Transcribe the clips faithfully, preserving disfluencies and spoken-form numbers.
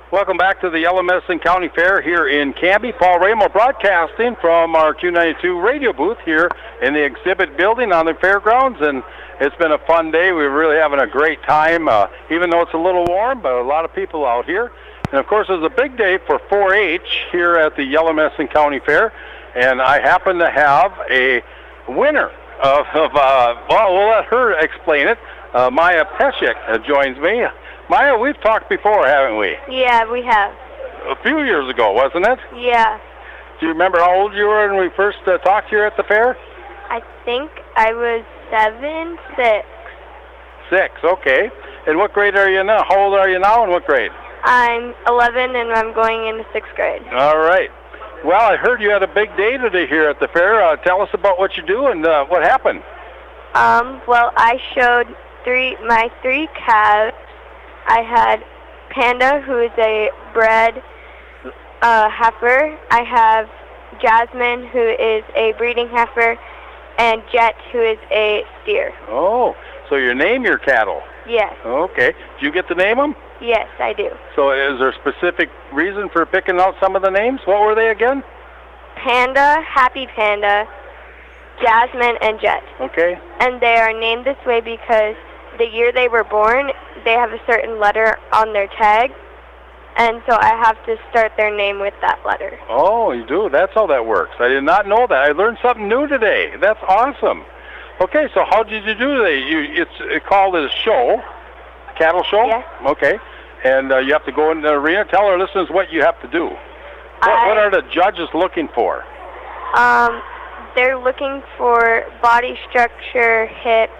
Welcome back to the Yellow Medicine County Fair here in Canby. Paul Ramo broadcasting from our Q ninety-two radio booth here in the exhibit building on the fairgrounds, and it's been a fun day. We're really having a great time, uh, even though it's a little warm, but a lot of people out here. And, of course, it's a big day for four H here at the Yellow Medicine County Fair, and I happen to have a winner of, of uh, well, we'll let her explain it. Uh, Maya Peshek uh, joins me. Maya, we've talked before, haven't we? Yeah, we have. A few years ago, wasn't it? Yeah. Do you remember how old you were when we first uh, talked here at the fair? I think I was seven, six. Six, okay. And what grade are you now? How old are you now and what grade? I'm eleven and I'm going into sixth grade. All right. Well, I heard you had a big day today here at the fair. Uh, tell us about what you do and uh, what happened. Um, well, I showed three my three calves. I had Panda, who is a bred uh, heifer. I have Jasmine, who is a breeding heifer, and Jet, who is a steer. Oh, so you name your cattle? Yes. Okay. Do you get to name them? Yes, I do. So is there a specific reason for picking out some of the names? What were they again? Panda, Happy Panda, Jasmine, and Jet. Okay. And they are named this way because the year they were born, they have a certain letter on their tag, and so I have to start their name with that letter. Oh, you do? That's how that works. I did not know that. I learned something new today. That's awesome. Okay, so how did you do today? You, it's it called a show, cattle show? Yes. Okay. And uh, you have to go in the arena. Tell our listeners what you have to do. What, I, what are the judges looking for? Um, they're looking for body structure, hips,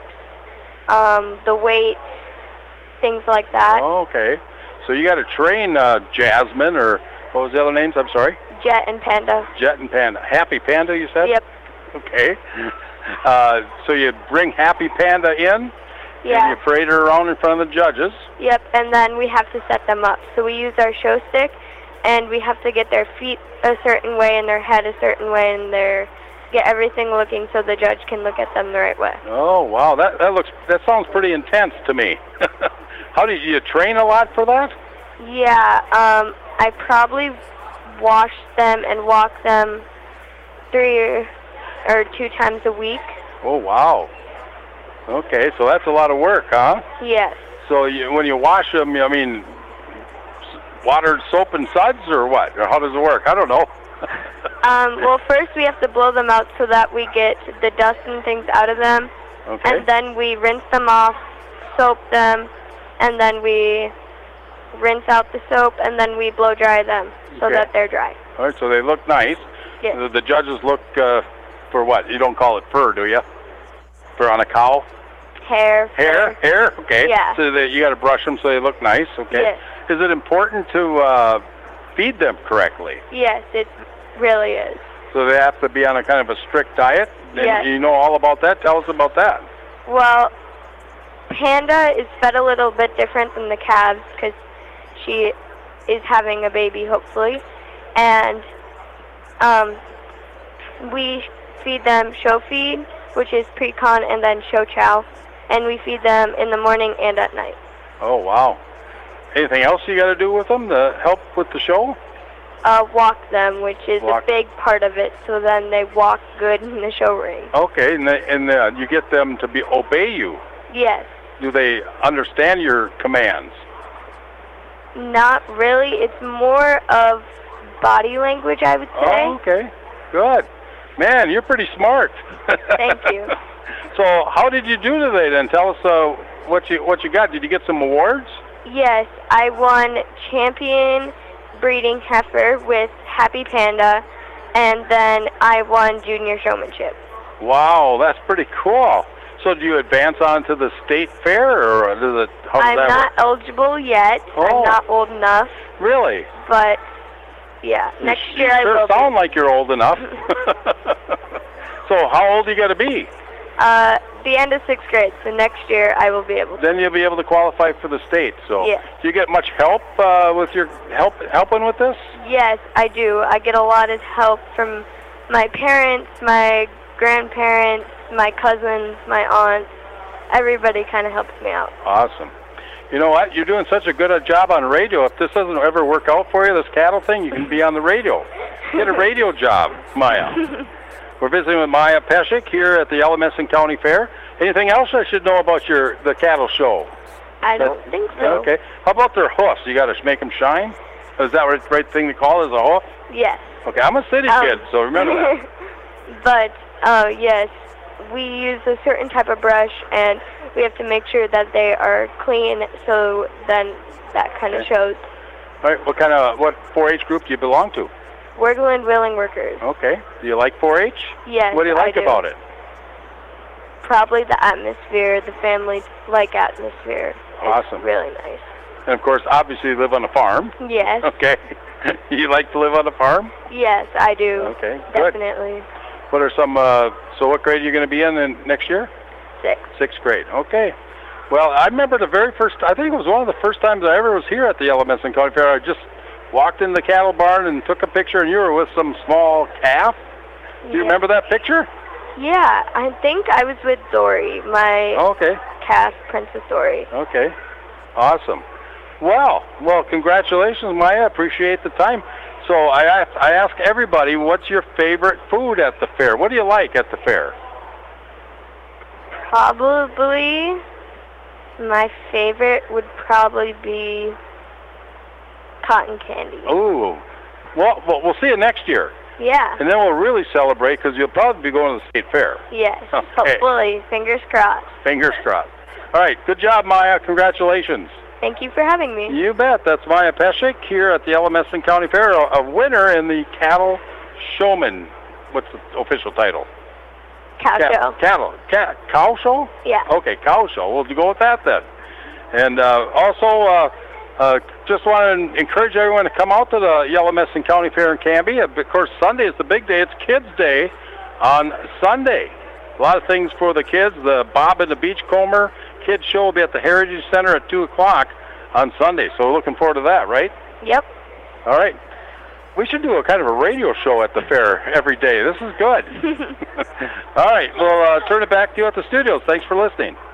um, the weight, things like that. Oh, okay. So you got to train uh, Jasmine, or what was the other names? I'm sorry? Jet and Panda. Jet and Panda. Happy Panda, you said? Yep. Okay. Uh, so you bring Happy Panda in, Yeah. and you parade her around in front of the judges. Yep, and then we have to set them up. So we use our show stick, and we have to get their feet a certain way and their head a certain way, and their get everything looking so the judge can look at them the right way. Oh, wow. That that looks that sounds pretty intense to me. How do you, you train a lot for that? Yeah, um, I probably wash them and walk them three or two times a week. Oh, wow. Okay, so that's a lot of work, huh? Yes. So you, when you wash them, I mean, watered soap and suds or what? Or how does it work? I don't know. um, well, first we have to blow them out so that we get the dust and things out of them. Okay. And then we rinse them off, soap them, and then we rinse out the soap, and then we blow dry them so Okay. that they're dry. All right, so they look nice. Yes. The, the judges look uh, for what? You don't call it fur, do you? Fur on a cow? Hair. Hair? fur. Hair? Okay. Yeah. So that you got to brush them so they look nice. Okay. Yes. Is it important to uh, feed them correctly? Yes, it really is. So they have to be on a kind of a strict diet? And Yes. you know all about that? Tell us about that. Well, Panda is fed a little bit different than the calves because she is having a baby, hopefully. And um, we feed them show feed, which is pre-con, and then show chow. And we feed them in the morning and at night. Oh, wow. Anything else you got to do with them to help with the show? Uh, walk them, which is Walk. a big part of it, so then they walk good in the show ring. Okay, and, they, and uh, you get them to be obey you. Yes. Do they understand your commands? Not really. It's more of body language, I would say. Oh, okay. Good. Man, you're pretty smart. Thank you. So how did you do today then? Tell us uh, what you what you got. Did you get some awards? Yes, I won champion breeding heifer with Happy Panda, and then I won junior showmanship. Wow, that's pretty cool. So do you advance on to the state fair, or does it, how does I'm that not work? eligible yet. Oh. I'm not old enough, Really? but yeah, You next s- year you I sure will sound be. like you're old enough. So how old do you got to be? Uh, the end of sixth grade, so next year I will be able to. Then you'll be able to qualify for the state. So Yes. do you get much help uh, with your help helping with this? Yes, I do. I get a lot of help from my parents, my grandparents, my cousins, my aunts. Everybody kind of helps me out. Awesome. You know what? You're doing such a good a job on radio. If this doesn't ever work out for you, this cattle thing, you can be on the radio. Get a radio job, Maya. We're visiting with Maya Pesek here at the Alamesson County Fair. Anything else I should know about your the cattle show? I don't That- think so. Okay. How about their hoofs? You got to make them shine? Is that the right thing to call is a hoof? Yes. Okay, I'm a city Um, kid, so remember that. But, uh, yes, we use a certain type of brush, and we have to make sure that they are clean, so then that kind of Okay. shows. All right, what kind of, what four H group do you belong to? Wordland Wheeling Workers. Okay. Do you like four H? Yes, What do you I like do. about it? Probably the atmosphere, the family-like atmosphere. Awesome. It's really nice. And of course, obviously, you live on a farm. Yes. Okay. You like to live on a farm? Yes, I do. Okay, good. Definitely. What are some, uh, so what grade are you going to be in, in next year? Six. Sixth grade. Okay. Well, I remember the very first, I think it was one of the first times I ever was here at the Alamesson County Fair. I just walked in the cattle barn and took a picture, and you were with some small calf. Do you Yeah. remember that picture? Yeah, I think I was with Dory, my Okay. calf, Princess Dory. Okay. Awesome. Well, well, congratulations, Maya. Appreciate the time. So I ask, I ask everybody, what's your favorite food at the fair? What do you like at the fair? Probably, my favorite would probably be cotton candy. Ooh. Well, well, we'll see you next year. Yeah. And then we'll really celebrate because you'll probably be going to the state fair. Yes. Okay. Hopefully. Fingers crossed. Fingers crossed. All right. Good job, Maya. Congratulations. Thank you for having me. You bet. That's Maya Pesek here at the Alamesson County Fair, a, a winner in the Cattle Showman. What's the official title? Cow Cat- show. Cattle. Cat, cow show? Yeah. Okay, cow show. We'll go with that then. And uh, also, uh, uh, just want to encourage everyone to come out to the Alamesson County Fair in Canby. Of course, Sunday is the big day. It's Kids Day on Sunday. A lot of things for the kids. The Bob and the Beachcomber Kids Show will be at the Heritage Center at two o'clock on Sunday. So we're looking forward to that, right? Yep. All right. We should do a kind of a radio show at the fair every day. This is good. All right. We'll uh, turn it back to you at the studios. Thanks for listening.